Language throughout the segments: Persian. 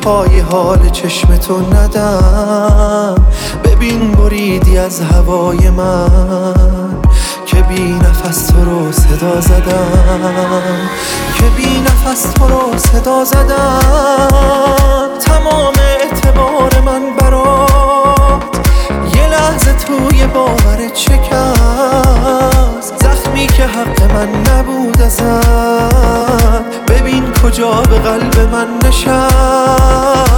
پای حال چشم تو ندم. ببین بریدی از هوای من که بی نفس تو رو صدا زدم، که بی نفس تو رو صدا زدم. تمام اعتبار من برات یه لحظه توی باورت شکست. زخمی که حق من نبود ازت، ببین کجا به قلب من نشست.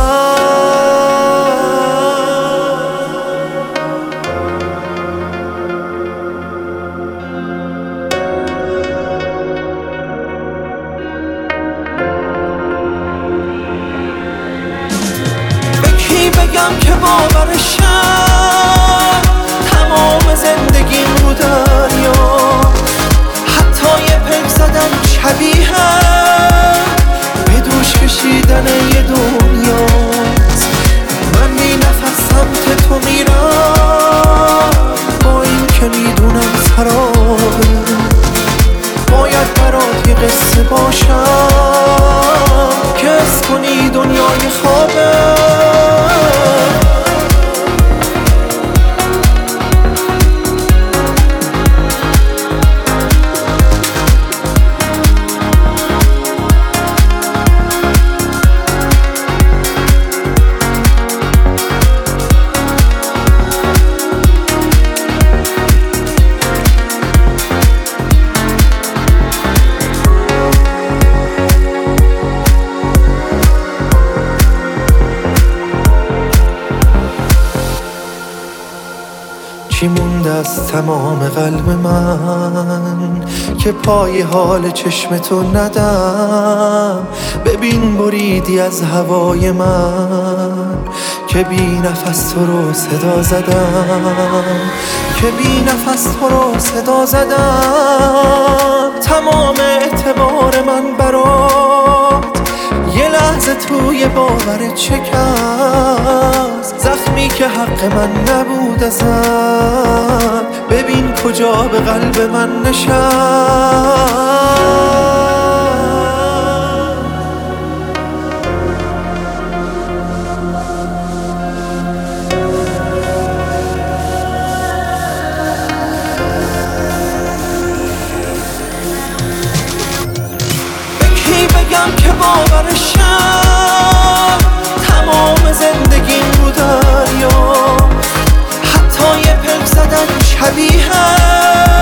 بگم که باورشم تمام زندگیم رو دریا، حتی یه پک زدن شبیهم به دوش کشیدن یه دنیاست. من بی نفس سمت تو میرم با این که میدونم سرابه، باید برات یه قصه باشم که حس کنی دنیای خوابه. چی مونده از تمام قلب من که پای حال چشم تو ندم. ببین بریدی از هوای من که بی نفس تو رو صدا زدم، که بی نفس تو رو صدا زدم. تمام اعتبار من برات یه لحظه توی باورت شکست. زخمی که حق من نبود ازت، ببین کجا به قلب من نشست. بگم که باورشم تمام زندگیم رو دریا، حتی یه پک زدن شبیهم